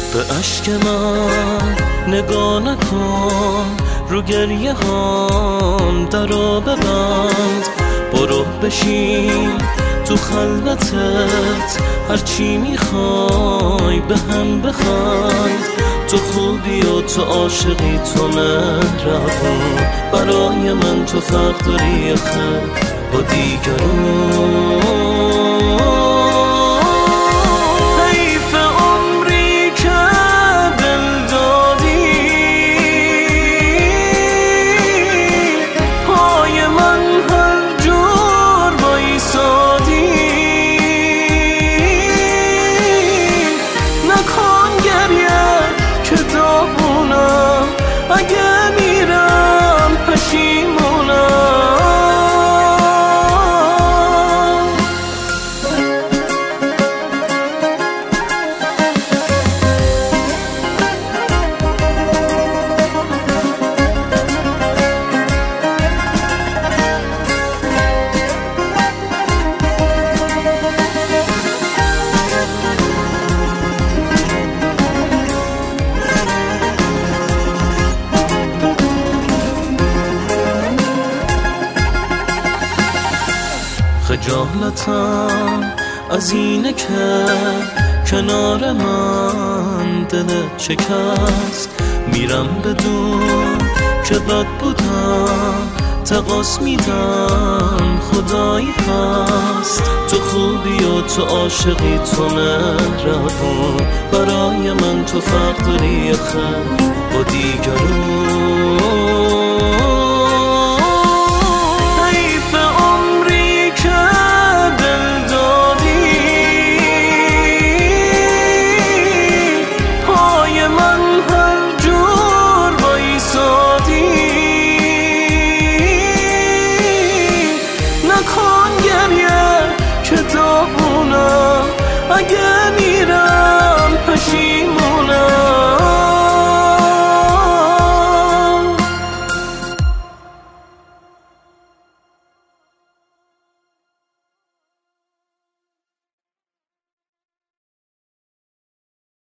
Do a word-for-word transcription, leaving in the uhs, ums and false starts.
به اشک من نگاه نکن، رو گریه هام درو ببند. برو بشین تو خلوتت، هرچی میخوای به هم بخند. تو خوبی و تو عاشقی، تو مهربون، برای من تو فرق داری خیر با دیگرون. اگه میرم پشیمونم. خجالتم از اینه که کنار من دلت شکست. میرم بدون که بد بودم، تقاس میدم خدایی هست. تو خوبی و تو عاشقی، تو مهربون، برای من تو فرق داری خیر با دیگرون. نکن گریه که داغونم، اگه میرم